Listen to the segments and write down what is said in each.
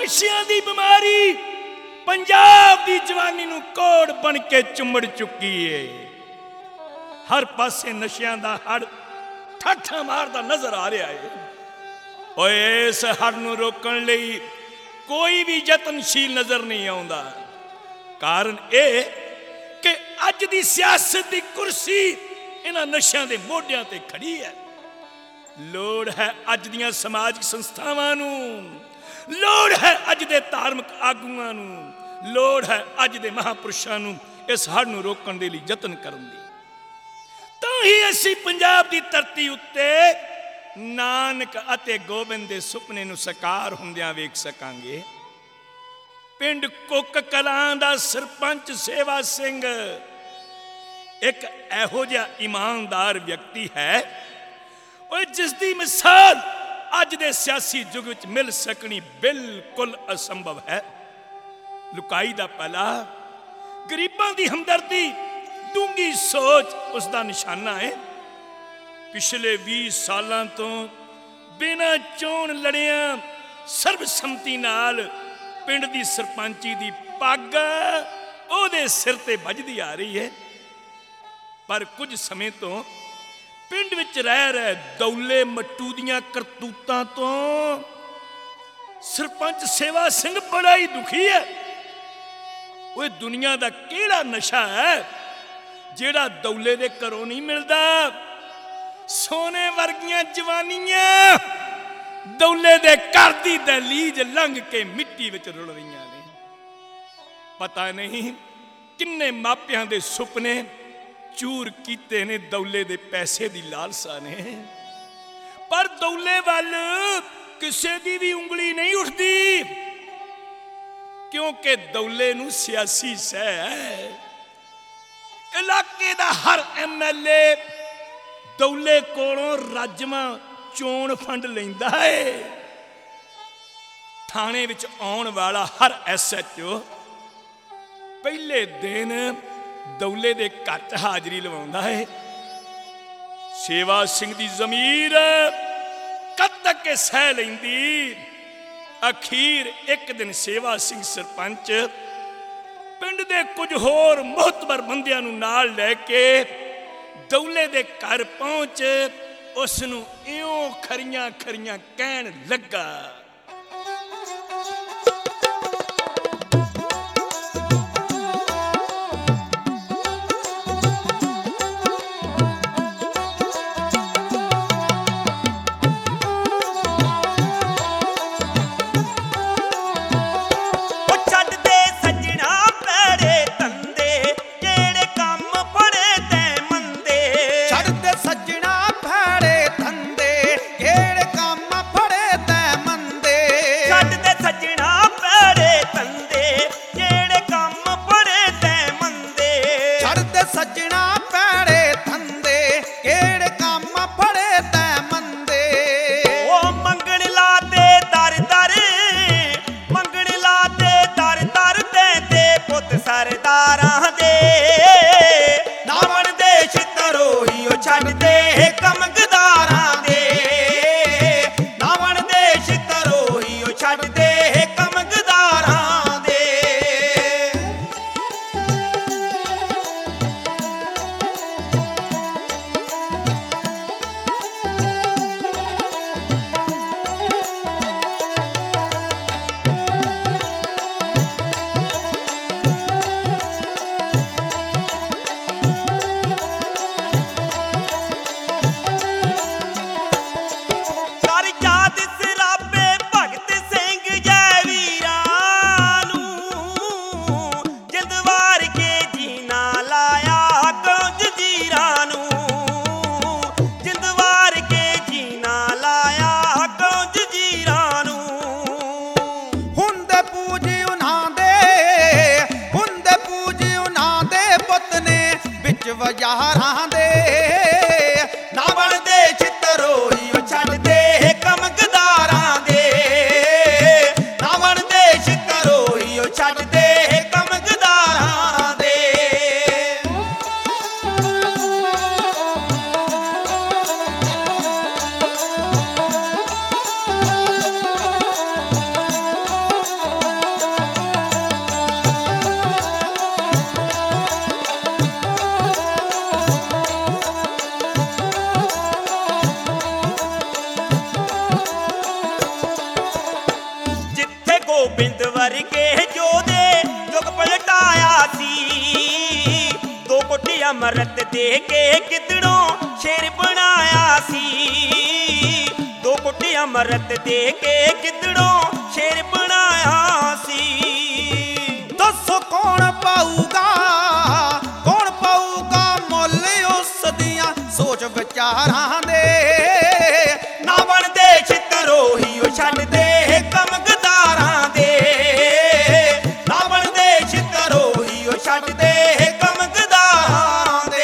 नशियां दी बीमारी पंजाब दी जवानी नूं कोड़ बन के चुमड़ चुकी है। हर पासे नशियां दा हड़ ठाठा मारदा नजर आ रहा है। ओए इस हड़ नूं रोकण लई कोई भी यतनशील नजर नहीं आउंदा। कारण यह कि अज दी सियासत दी कुर्सी इन्हां नशियां दे मोढियां ते खड़ी है। लोड़ है अज दियां समाजिक संस्थावां नूं, लोड़ है अज दे धार्मिक आगूआं नूं, लोड़ है अज दे महापुरुषां नूं इस हड़ नूं रोकण दे लई यतन करन दी। तां ही असीं पंजाब दी धरती उत्ते नानक अते गोबिंद दे सुपने नूं साकार हुंदियां वेख सकांगे। पिंड कुक कलां दा सरपंच सेवा सिंह एक इहो जिहा ईमानदार व्यक्ति है और जिसकी मिसाल अज दे सियासी युग विच मिल सकनी बिल्कुल असंभव है। लुकाई दा पला, गरीबां दी हमदर्दी, डूंगी सोच उसका निशाना है। पिछले 20 सालां तो बिना चोण लड़िया सर्वसम्मति नाल पिंड दी सरपंची दी पग ओहदे सिर ते बजदी आ रही है। पर कुछ समय तो पिंड विच रह रहे दौले मट्टू दियां करतूतां तो सरपंच सेवा सिंह बड़ा ही दुखी है। वो दुनिया दा केड़ा नशा है जेड़ा दौले दे घरों नहीं मिलदा। सोने वर्गियां जवानियां दौले दे घर दी दहलीज लंघ के मिट्टी विच रुल रहीआं ने। पता नहीं किन्ने मापियां दे सुपने चूर कीते ने दौले दे पैसे दी लालसा ने। पर दौले वाल किसे दी भी उंगली नहीं उठती क्योंकि दौले नूं सियासी सह है। इलाके दा हर MLA दौले कोलों राजमा चोण फंड लैंदा है। थाने विच आउण वाला हर SHO पहले दिन दौले दे घर च हाजरी लवाउंदा है। सेवा सिंह दी जमीर कद तक के सह लैंदी। अखीर एक दिन सेवा सिंह सरपंच पिंड दे कुछ होर मोहतबर बंदियां नूं नाल लैके दौले दे घर पहुंच उस नूं इयों खरियां खरियां कहण लगा। छड़ दे सजना भैड़े धंधे, केड़े काम फड़े तै मंदे। ਬਿੰਦ ਵਰਗੇ ਜੋਦੇ ਜੁਗ ਪਲਟਾਇਆ ਸੀ। 2 ਘੁੱਟ ਅੰਮ੍ਰਿਤ ਦੇ ਕੇ ਗਿੱਦੜੋਂ ਸ਼ੇਰ ਬਣਾਇਆ ਸੀ। 2 ਘੁੱਟ ਅੰਮ੍ਰਿਤ ਦੇ ਕੇ ਗਿੱਦੜੋਂ ਸ਼ੇਰ ਬਣਾਇਆ ਸੀ। ਦੱਸੋ ਕੌਣ ਪਾਊਗਾ ਮੁੱਲ ਉਸ ਦੀਆਂ ਸੋਚ ਵਿਚਾਰਾਂ ਦੇ। ਨਾ ਬਣਦੇ ਛਿੱਤਰੋਹੀ ਉਹ ਛੱਡਦੇ ਕਮਗਦਾਰਾਂ ਦੇ। ਨਾ ਬਣਦੇ ਛਿੱਤਰੋਹੀ ਉਹ ਛੱਡਦੇ ਕਮਗਦਾਰਾਂ ਦੇ।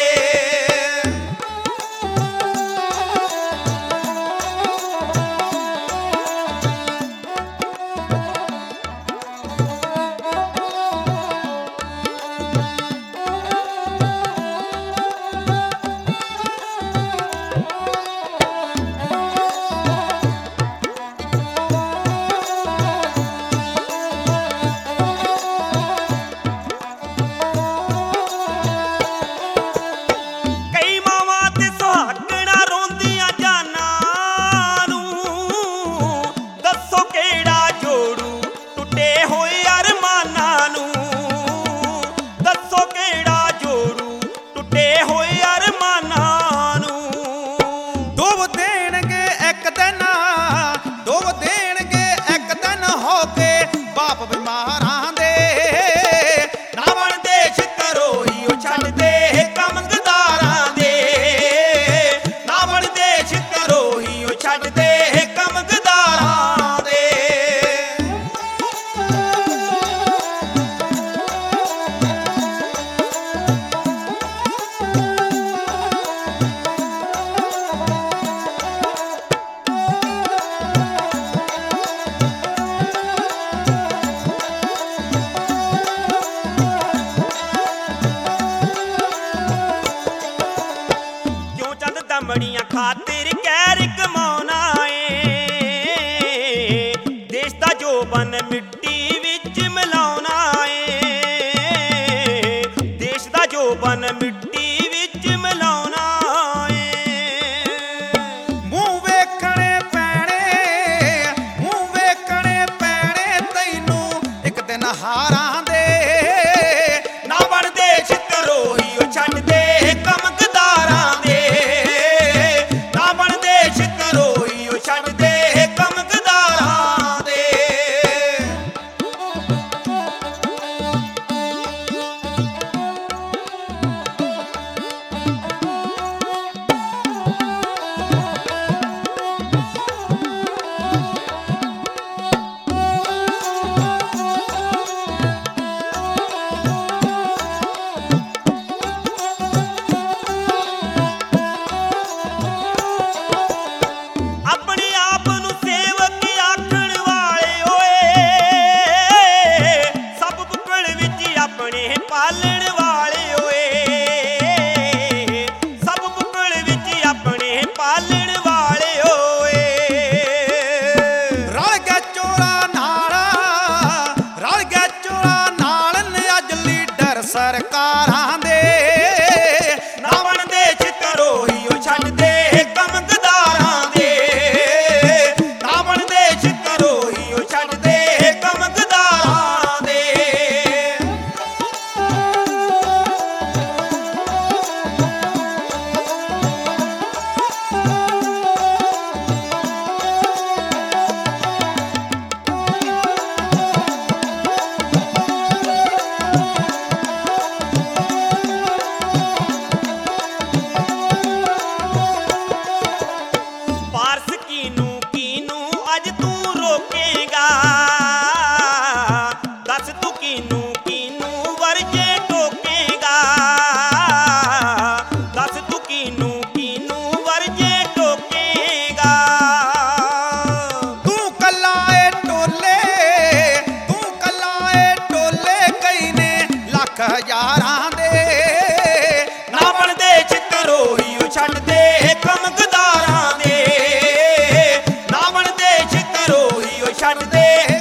ਦਮੜੀਆਂ ਖਾਤਰ ਕਹਿਰ ਕਮਾਉਣਾ ਏ। ਦੇਸ਼ ਦਾ ਜੋਬਨ ਮਿੱਟੀ ਵਿੱਚ ਮਿਲਾਉਣਾ ਏ। ਦੇਸ਼ ਦਾ ਜੋਬਨ ਮਿੱਟੀ ਵਿੱਚ ਮਿਲਾਉਣਾ ਏ। ਮੂੰਹ ਵੇਖਣੇ ਪੈਣੇ ਤੈਨੂੰ ਇੱਕ ਦਿਨ ਹਾਰਾਂ ਦੇ। ਨਾ ਬਣਦੇ ਛਿੱਤਰੋਹੀ ਉਹ ਛੱਡਦੇ ਕਮਗਦਾਰਾਂ ਦੇ। ਪਾਲਣ ਵਾਲੇ ਓਏ ਸਭ ਬੁੱਕਲ ਵਿੱਚ ਆਪਣੇ ਪਾਲਣ ਵਾਲੇ ਓਏ। ਰਲ ਗਿਆ ਚੋਰਾਂ ਨਾਲ ਨੇ ਅੱਜ ਲੀਡਰ ਸਰਕਾਰਾਂ ਦੇ। ਨਾ ਬਣਦੇ ਛਿੱਤਰੋਹੀ ਉਹ ਛੱਡਦੇ ਕਮਗਦਾਰਾਂ ਦੇ। ਨਾ ਬਣਦੇ ਛਿੱਤਰੋਹੀ ਉਹ ਛੱਡਦੇ ਕਮਗਦਾਰਾਂ ਦੇ। ਅੱਜ ਤੂੰ ਰੋਕੇਗਾ ਦੱਸ ਤੂੰ ਕਿਨੂੰ ਵਰਜੇ ਟੋਕੇਗਾ। ਦੱਸ ਤੂੰ ਕਿਨੂੰ ਵਰਜੇ ਟੋਕੇਗਾ। ਤੂੰ ਕੱਲਾ ਏ ਟੋਲੇ ਕਈ ਨੇ ਲੱਖ ਹਜ਼ਾਰਾਂ ਦੇ। ਨਾ ਬਣਦੇ ਛਿੱਤਰੋਹੀ ਉਹ ਛੱਡਦੇ ਕਮਗਦਾਰਾਂ ਦੇ। ਨਾ ਬਣਦੇ ਛਿੱਤਰੋਹੀ ਉਹ ਛੱਡਦੇ